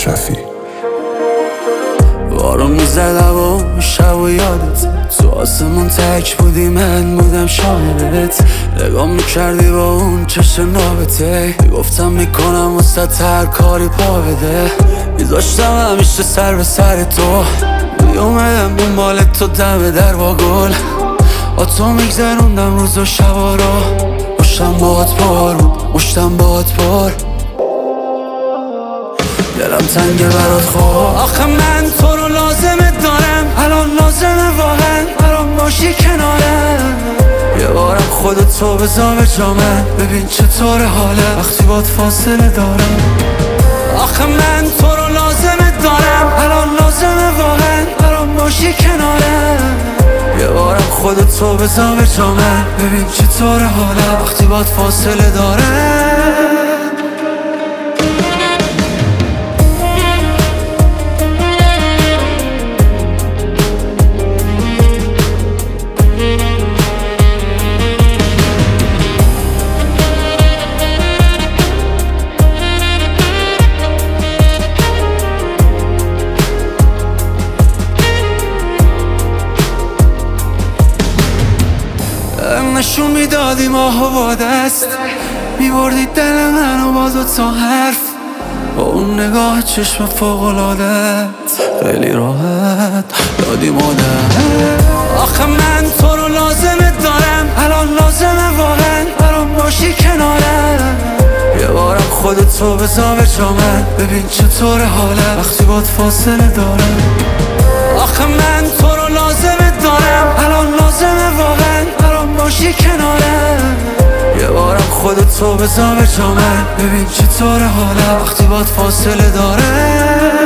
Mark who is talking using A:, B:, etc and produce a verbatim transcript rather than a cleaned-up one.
A: اشرفی.
B: بارون میزد و شب و یادت تو آسمون تک بودی، من بودم شاهدت. نگاه میکردی با اون چشم نابته، گفتم میکنم واسه هر کاری پا بده. میذاشتم همیشه سر به سر تو، میومدم دنبال تو دم در با گل. با تو میگذروندم روز و شبا رو، مشتم باد پر بود مشتم باد پر. دلم تنگه برات خواه، آخه من تو رو لازمت دارم. الان لازمه واقعا برام باشی کنارم. یه بارم خودتو بذار به جا من، ببین چطور حاله وقتی باد فاصله دارم. آخه من تو رو لازمت دارم. الان لازمه واقعا برام باشی کنارم. یه بارم خودتو بذار به جا من، ببین چطور حاله وقتی باد فاصله دارم. نشون میدادی ماهو با دست، میبردی دل منو با دوتا حرف. با اون نگاه چشم فوق‌العادت خیلی راحت دادی مادر. آخه من تو رو لازمت دارم. الان لازمه واقعا برام باشی کنارم. یه بارم خودتو بذار به جا من، ببین چطور حاله وقتی باد فاصله دارم. آخه من تو رو لازمت دارم. الان لازمه واقعا برام باشی کنارم. یه بارم خودتو بذار به جا من، ببین چطور حاله وقتی باد فاصله داره.